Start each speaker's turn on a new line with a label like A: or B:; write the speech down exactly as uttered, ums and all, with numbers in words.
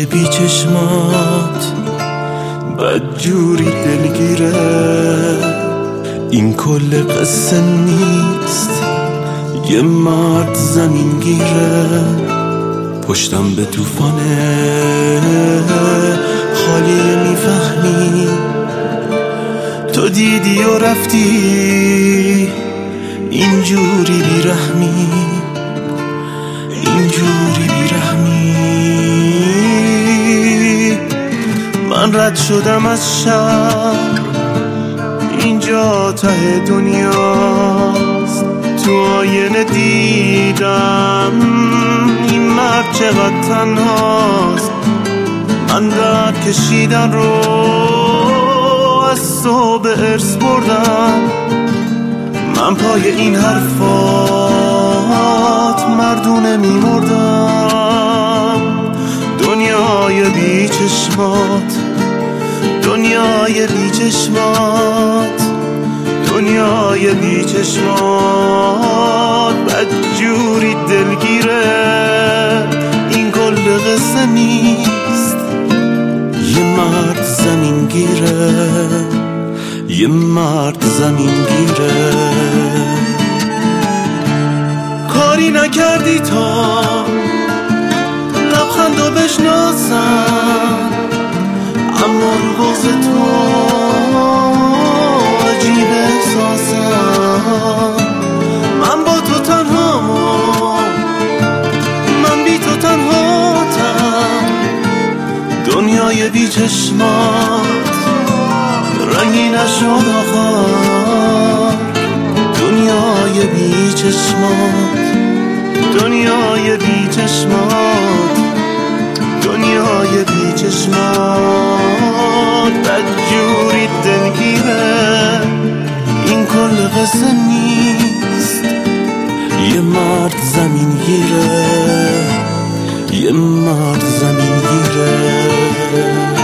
A: بی چشمات بدجوری دلگیره. این کل قصه نیست، یه مرد زمین گیره. پشتم به توفانه خالیه، میفهمی تو دیدی و رفتی. اینجوری بیرحمی، اینجوری بیرحمی. من رد شدم از شهر، اینجا ته دنیاست. تو آینه دیدم این مرد چقدر تنهاست. من درد کشیدن رو از تو به ارث بردم. من پای این حرفات مردونه میمردم. دنیای بی چشمات، دنیای بی چشمات، دنیای بی چشمات بدجوری دلگیره. این کل قصه نیست، یه مرد زمین گیره، یه مرد زمین گیره. کاری نکردی تا لبخندو بشناسم، اما رو بغض تو عجیب احساسم. من با تو تنهام، من بی تو تنهاتم. دنیای بی چشمات رنگی نشد آخر. دنیای بی چشمات، دنیای بی چشمات، دنیای بی چشمات بدجوری دلگیره. این کل قصه نیست، یه مرد زمین گیره، یه مرد زمین گیره.